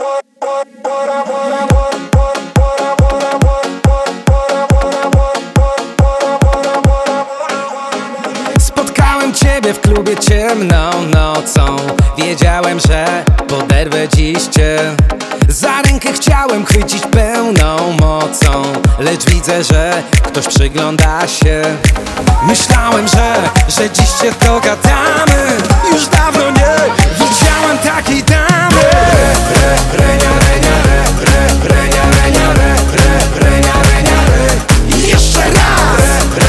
Spotkałem ciebie w klubie ciemną nocą. Wiedziałem, że poderwę dziś cię. Za rękę chciałem chwycić pełną mocą, lecz widzę, że ktoś przygląda się. Myślałem, że dziś się dogadamy. Już dawno nie widziałem takiej damy. I jeszcze raz.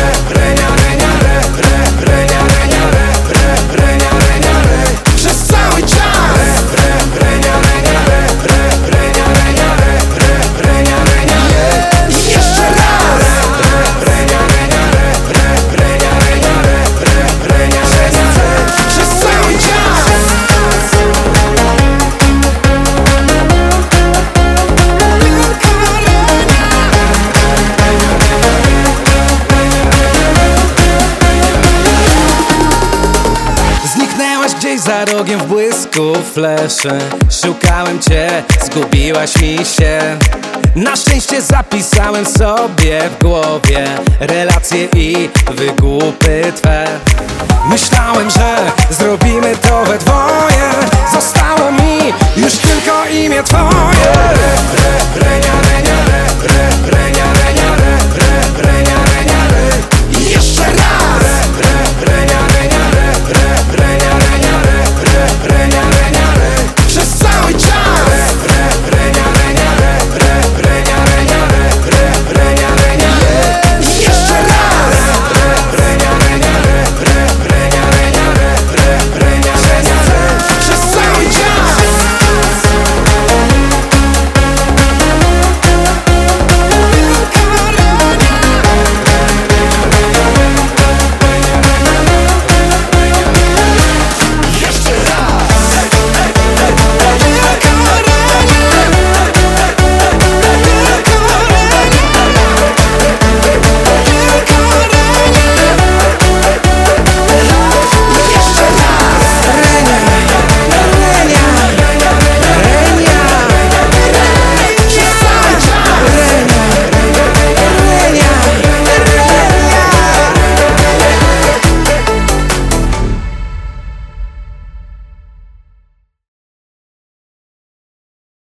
Przez cały czas. I jeszcze raz. Przez cały czas. Zniknęłaś gdzieś za rogiem w błysku fleszy. Szukałem cię, zgubiłaś mi się. Na szczęście zapisałem sobie w głowie relacje i wygłupy twe. Myślałem, że zrobimy to we dwoje. Zostało mi już tylko imię twoje.